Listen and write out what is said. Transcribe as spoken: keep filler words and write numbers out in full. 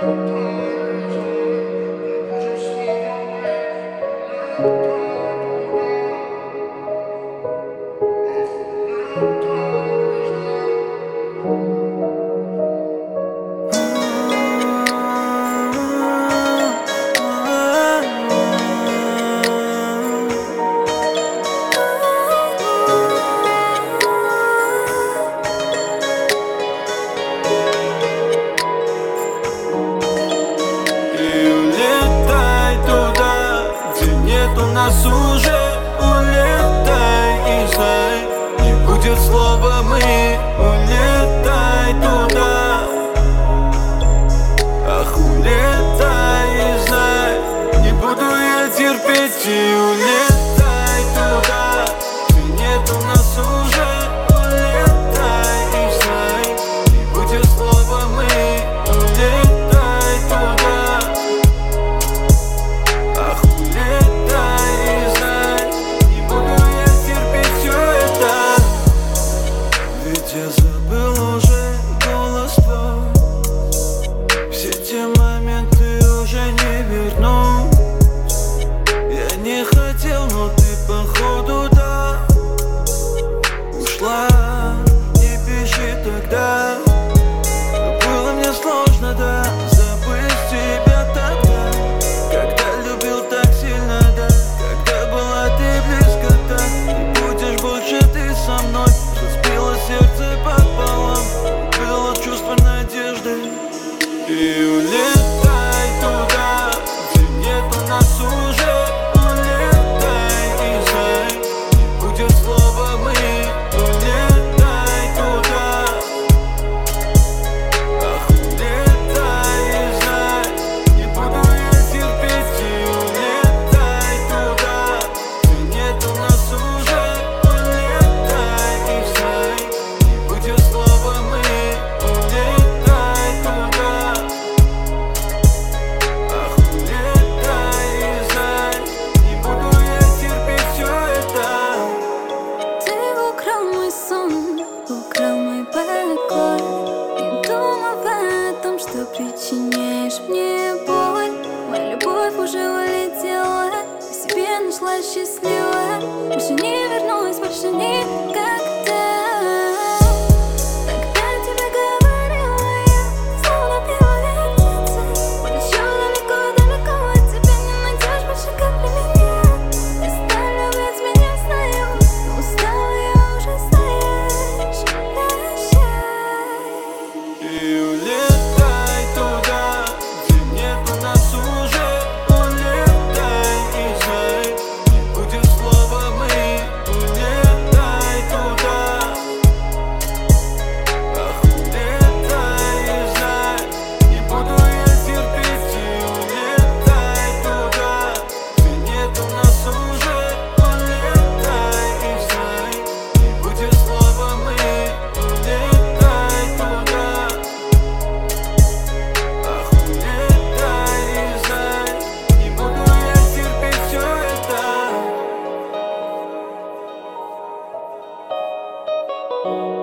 Нас уже улетай и знай, не будет слова «мы». Улетай туда, ах, улетай и знай, не буду я терпеть. И улетай туда, где нету нас уже. Улетай и знай, не будет слова «мы». Улетай туда, ах, улетай. Я забыл уже голос твой, все те моменты уже не верну. Я не хотел, но ты походу да ушла. Не пиши тогда, было мне сложно, да, забыть тебя тогда, когда любил так сильно, да, когда была ты близко, так не будешь больше ты со мной. Разбило сердце пополам, было чувство надежды. И улетай туда, где нету нас уже. Улетай и знай, не будет слова «мы». Улетай туда, ах, улетай и знай, не буду я терпеть. И улетай туда, где нету нас уже. Улетай и знай, не будет слова «мы». Улетай туда, ах, улетай и знай, не буду я терпеть все это. Ты украл мой сон, украл мой покой. Не думав о том, что причиняешь мне боль. Моя любовь уже улетела, я себе нашла счастливая. Больше не вернусь, больше никогда. Тогда тебе говорила я, словно белая птица. Полечу далеко-далеко, от тебя не найдешь больше, как для меня. Перестань любить меня, знаю, но устала я уже, знаешь. Прощай. И улетай туда, где нету нас уже. Улетай и знай, не будет слова «мы». Улетай туда, ах, улетай и знай, не буду я терпеть. И улетай туда, где нету нас уже. Улетай и знай, не будет слова «мы». Улетай туда, ах, улетай и знай, не буду я терпеть все это.